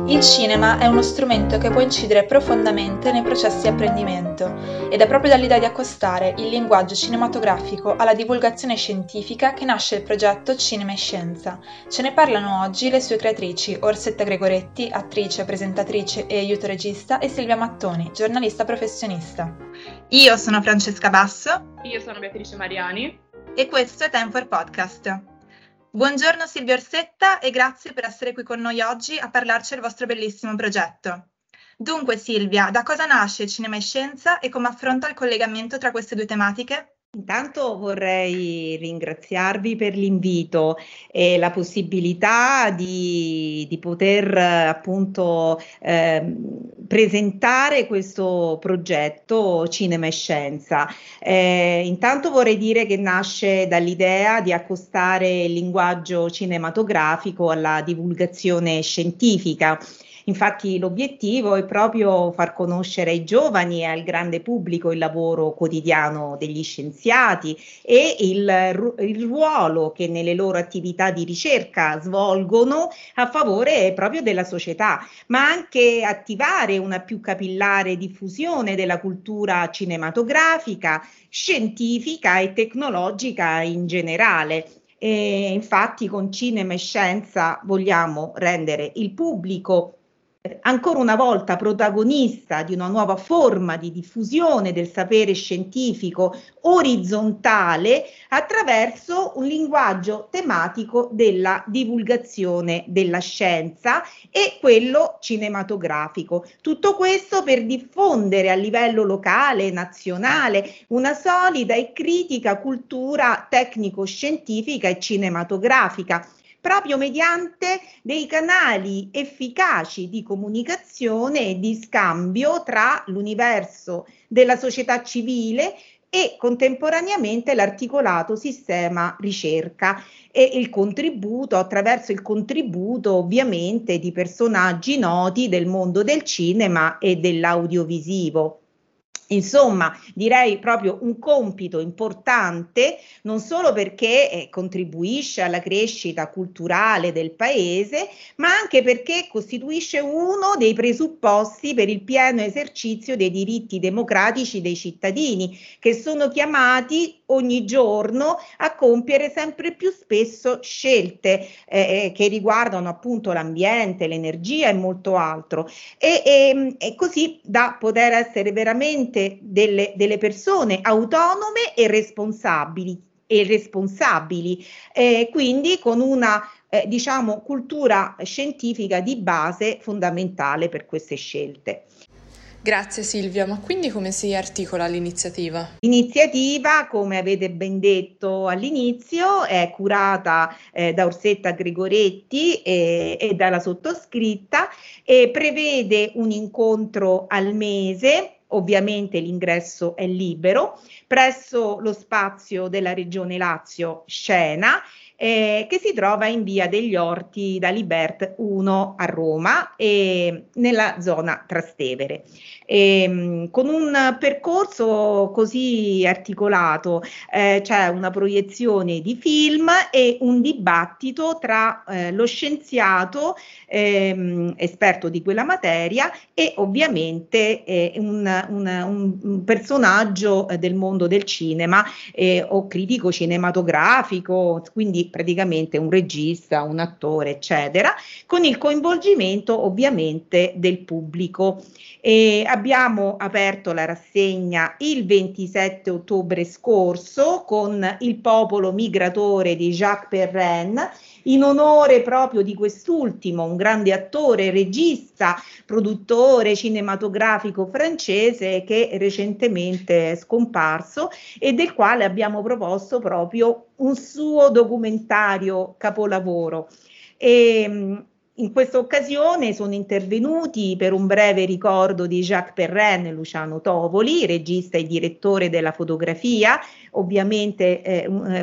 Il cinema è uno strumento che può incidere profondamente nei processi di apprendimento ed è proprio dall'idea di accostare il linguaggio cinematografico alla divulgazione scientifica che nasce il progetto Cinema e Scienza. Ce ne parlano oggi le sue creatrici Orsetta Gregoretti, attrice, presentatrice e aiuto regista, e Silvia Mattoni, giornalista professionista. Io sono Francesca Basso. Io sono Beatrice Mariani. E questo è Time for Podcast. Buongiorno Silvia Orsetta e grazie per essere qui con noi oggi a parlarci del vostro bellissimo progetto. Dunque Silvia, da cosa nasce Cinema e Scienza e come affronta il collegamento tra queste due tematiche? Intanto vorrei ringraziarvi per l'invito e la possibilità di poter appunto presentare questo progetto Cinema e Scienza. Intanto vorrei dire che nasce dall'idea di accostare il linguaggio cinematografico alla divulgazione scientifica. Infatti l'obiettivo è proprio far conoscere ai giovani e al grande pubblico il lavoro quotidiano degli scienziati e il ruolo che nelle loro attività di ricerca svolgono a favore proprio della società, ma anche attivare una più capillare diffusione della cultura cinematografica, scientifica e tecnologica in generale. E infatti con Cinema e Scienza vogliamo rendere il pubblico ancora una volta protagonista di una nuova forma di diffusione del sapere scientifico orizzontale attraverso un linguaggio tematico della divulgazione della scienza e quello cinematografico. Tutto questo per diffondere a livello locale, nazionale, una solida e critica cultura tecnico-scientifica e cinematografica, proprio mediante dei canali efficaci di comunicazione e di scambio tra l'universo della società civile e contemporaneamente l'articolato sistema ricerca e il contributo, attraverso il contributo ovviamente di personaggi noti del mondo del cinema e dell'audiovisivo. Insomma, direi proprio un compito importante, non solo perché contribuisce alla crescita culturale del paese, ma anche perché costituisce uno dei presupposti per il pieno esercizio dei diritti democratici dei cittadini, che sono chiamati ogni giorno a compiere sempre più spesso scelte che riguardano appunto l'ambiente, l'energia e molto altro. E così da poter essere veramente delle persone autonome e responsabili, quindi con una diciamo cultura scientifica di base fondamentale per queste scelte. Grazie Silvia, ma quindi come si articola l'iniziativa? L'iniziativa, come avete ben detto all'inizio, è curata da Orsetta Gregoretti e dalla sottoscritta e prevede un incontro al mese. Ovviamente l'ingresso è libero, presso lo spazio della Regione Lazio Scena, che si trova in via degli Orti da Libert 1 a Roma e nella zona Trastevere. Con un percorso così articolato c'è una proiezione di film e un dibattito tra lo scienziato esperto di quella materia e ovviamente un personaggio del mondo del cinema o critico cinematografico, quindi praticamente un regista, un attore, eccetera, con il coinvolgimento ovviamente del pubblico. Abbiamo aperto la rassegna il 27 ottobre scorso con Il popolo migratore di Jacques Perrin, in onore proprio di quest'ultimo, un grande attore, regista, produttore cinematografico francese che recentemente è scomparso e del quale abbiamo proposto proprio un suo documentario capolavoro. In questa occasione sono intervenuti per un breve ricordo di Jacques Perrin Luciano Tovoli, regista e direttore della fotografia, ovviamente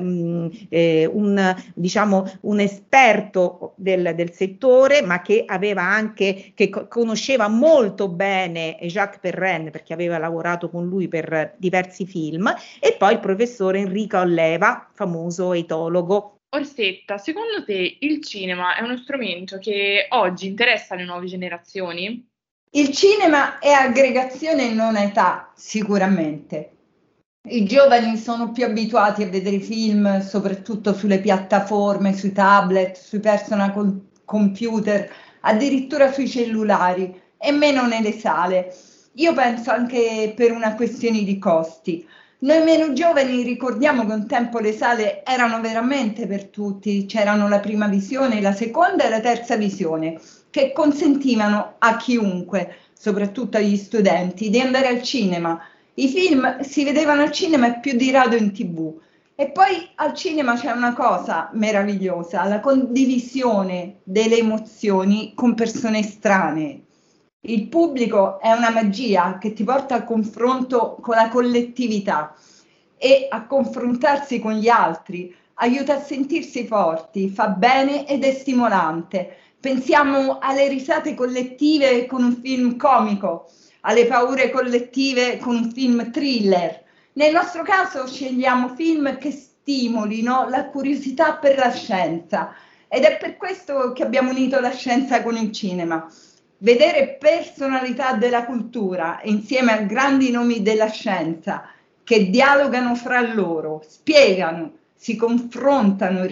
un esperto del settore, ma che conosceva molto bene Jacques Perrin perché aveva lavorato con lui per diversi film, e poi il professore Enrico Alleva, famoso etologo. Orsetta, secondo te il cinema è uno strumento che oggi interessa le nuove generazioni? Il cinema è aggregazione e non età, sicuramente. I giovani sono più abituati a vedere film, soprattutto sulle piattaforme, sui tablet, sui personal computer, addirittura sui cellulari e meno nelle sale. Io penso anche per una questione di costi. Noi meno giovani ricordiamo che un tempo le sale erano veramente per tutti, c'erano la prima visione, la seconda e la terza visione, che consentivano a chiunque, soprattutto agli studenti, di andare al cinema. I film si vedevano al cinema e più di rado in TV. E poi al cinema c'è una cosa meravigliosa, la condivisione delle emozioni con persone estranee. Il pubblico è una magia che ti porta al confronto con la collettività e a confrontarsi con gli altri, aiuta a sentirsi forti, fa bene ed è stimolante. Pensiamo alle risate collettive con un film comico, alle paure collettive con un film thriller. Nel nostro caso scegliamo film che stimolino la curiosità per la scienza ed è per questo che abbiamo unito la scienza con il cinema. Vedere personalità della cultura insieme a grandi nomi della scienza che dialogano fra loro, spiegano, si confrontano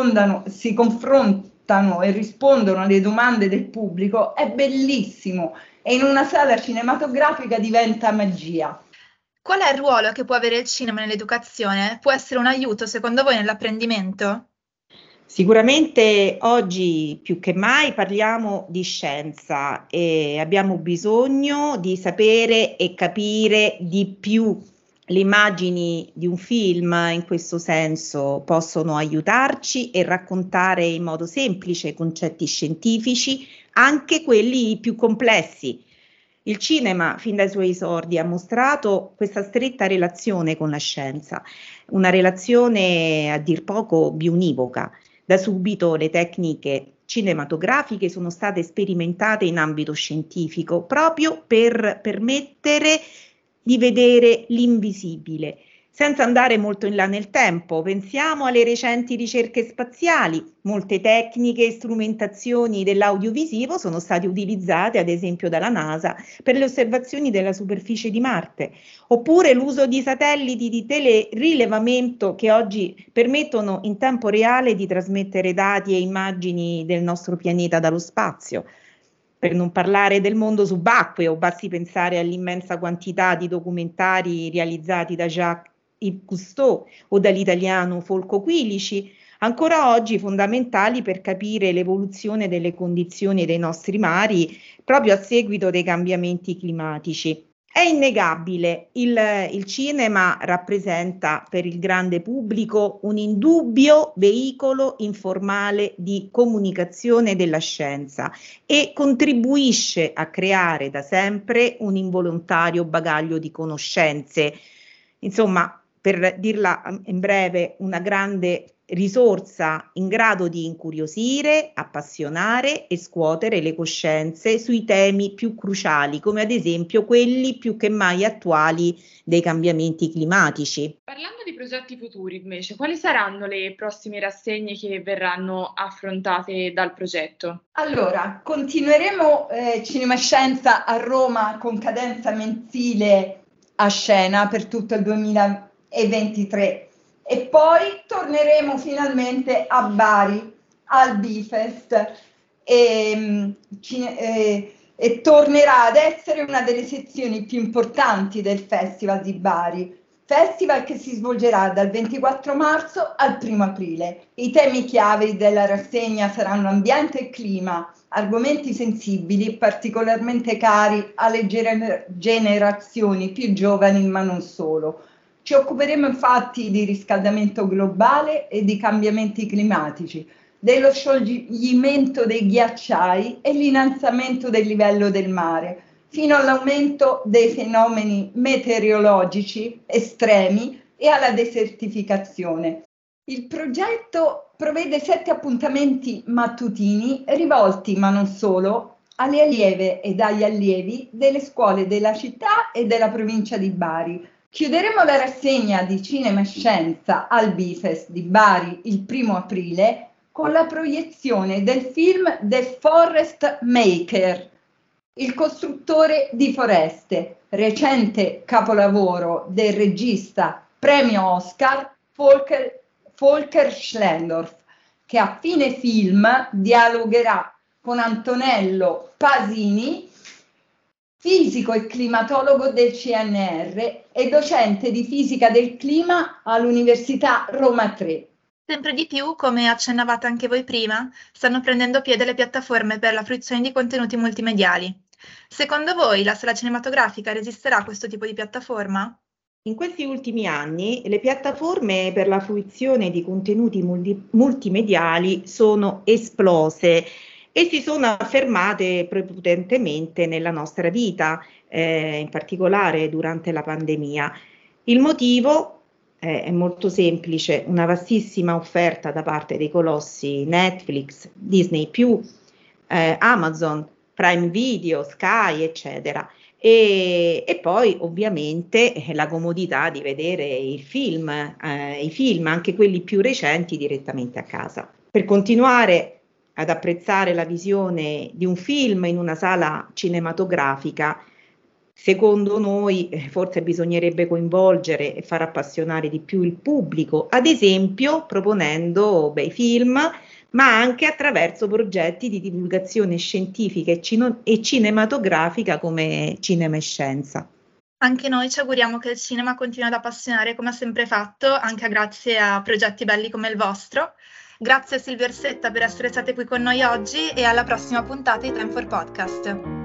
e rispondono alle domande del pubblico è bellissimo e in una sala cinematografica diventa magia. Qual è il ruolo che può avere il cinema nell'educazione? Può essere un aiuto secondo voi nell'apprendimento? Sicuramente oggi più che mai parliamo di scienza e abbiamo bisogno di sapere e capire di più. Le immagini di un film in questo senso possono aiutarci e raccontare in modo semplice concetti scientifici, anche quelli più complessi. Il cinema, fin dai suoi esordi, ha mostrato questa stretta relazione con la scienza, una relazione a dir poco biunivoca. Da subito le tecniche cinematografiche sono state sperimentate in ambito scientifico proprio per permettere di vedere l'invisibile. Senza andare molto in là nel tempo, pensiamo alle recenti ricerche spaziali. Molte tecniche e strumentazioni dell'audiovisivo sono state utilizzate, ad esempio dalla NASA, per le osservazioni della superficie di Marte, oppure l'uso di satelliti di telerilevamento che oggi permettono in tempo reale di trasmettere dati e immagini del nostro pianeta dallo spazio. Per non parlare del mondo subacqueo, basti pensare all'immensa quantità di documentari realizzati da Jacques Yves Cousteau o dall'italiano Folco Quilici, ancora oggi fondamentali per capire l'evoluzione delle condizioni dei nostri mari proprio a seguito dei cambiamenti climatici. È innegabile, il cinema rappresenta per il grande pubblico un indubbio veicolo informale di comunicazione della scienza e contribuisce a creare da sempre un involontario bagaglio di conoscenze. Insomma, per dirla in breve, una grande risorsa in grado di incuriosire, appassionare e scuotere le coscienze sui temi più cruciali, come ad esempio quelli più che mai attuali dei cambiamenti climatici. Parlando di progetti futuri, invece, quali saranno le prossime rassegne che verranno affrontate dal progetto? Allora, continueremo Cinema Scienza a Roma con cadenza mensile a scena per tutto il 2023 e poi torneremo finalmente a Bari al Bifest e tornerà ad essere una delle sezioni più importanti del Festival di Bari. Festival che si svolgerà dal 24 marzo al 1 aprile. I temi chiave della rassegna saranno ambiente e clima, argomenti sensibili particolarmente cari alle generazioni più giovani, ma non solo. Ci occuperemo infatti di riscaldamento globale e di cambiamenti climatici, dello scioglimento dei ghiacciai e l'innalzamento del livello del mare, fino all'aumento dei fenomeni meteorologici estremi e alla desertificazione. Il progetto prevede 7 appuntamenti mattutini rivolti, ma non solo, alle allieve ed agli allievi delle scuole della città e della provincia di Bari, Chiuderemo la rassegna di Cinema e Scienza al Bifest di Bari il 1° aprile con la proiezione del film The Forest Maker, il costruttore di foreste, recente capolavoro del regista premio Oscar Volker Schlendorf, che a fine film dialogherà con Antonello Pasini, fisico e climatologo del CNR e docente di fisica del clima all'Università Roma 3. Sempre di più, come accennavate anche voi prima, stanno prendendo piede le piattaforme per la fruizione di contenuti multimediali. Secondo voi la sala cinematografica resisterà a questo tipo di piattaforma? In questi ultimi anni le piattaforme per la fruizione di contenuti multimediali sono esplose e si sono affermate prepotentemente nella nostra vita, in particolare durante la pandemia. Il motivo è molto semplice: una vastissima offerta da parte dei colossi Netflix, Disney+, Amazon, Prime Video, Sky, eccetera. E poi ovviamente la comodità di vedere i film, anche quelli più recenti, direttamente a casa. Per continuare ad apprezzare la visione di un film in una sala cinematografica, secondo noi forse bisognerebbe coinvolgere e far appassionare di più il pubblico, ad esempio proponendo bei film, ma anche attraverso progetti di divulgazione scientifica e cinematografica come Cinema e Scienza. Anche noi ci auguriamo che il cinema continui ad appassionare come ha sempre fatto, anche grazie a progetti belli come il vostro. Grazie a Silvia Orsetta per essere state qui con noi oggi e alla prossima puntata di Time for Podcast.